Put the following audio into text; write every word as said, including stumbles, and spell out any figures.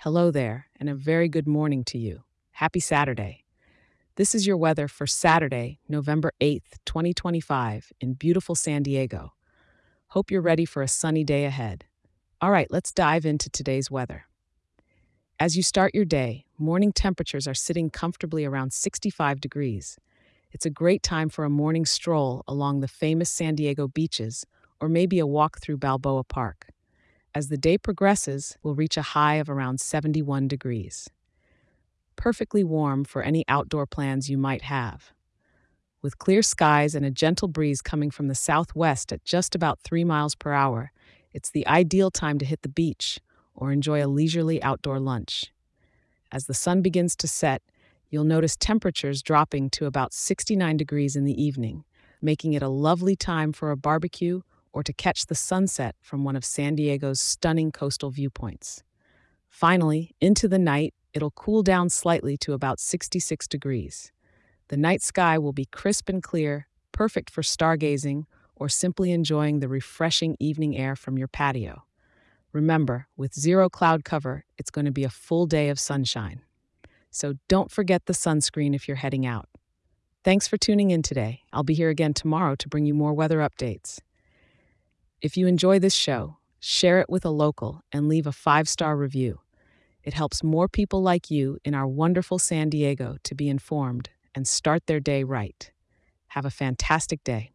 Hello there, and a very good morning to you. Happy Saturday. This is your weather for Saturday, November eighth, twenty twenty-five, in beautiful San Diego. Hope you're ready for a sunny day ahead. All right, let's dive into today's weather. As you start your day, morning temperatures are sitting comfortably around sixty-five degrees. It's a great time for a morning stroll along the famous San Diego beaches or maybe a walk through Balboa Park. As the day progresses, we'll reach a high of around seventy-one degrees. Perfectly warm for any outdoor plans you might have. With clear skies and a gentle breeze coming from the southwest at just about three miles per hour, it's the ideal time to hit the beach or enjoy a leisurely outdoor lunch. As the sun begins to set, you'll notice temperatures dropping to about sixty-nine degrees in the evening, making it a lovely time for a barbecue or to catch the sunset from one of San Diego's stunning coastal viewpoints. Finally, into the night, it'll cool down slightly to about sixty-six degrees. The night sky will be crisp and clear, perfect for stargazing or simply enjoying the refreshing evening air from your patio. Remember, with zero cloud cover, it's going to be a full day of sunshine. So don't forget the sunscreen if you're heading out. Thanks for tuning in today. I'll be here again tomorrow to bring you more weather updates. If you enjoy this show, share it with a local and leave a five-star review. It helps more people like you in our wonderful San Diego to be informed and start their day right. Have a fantastic day.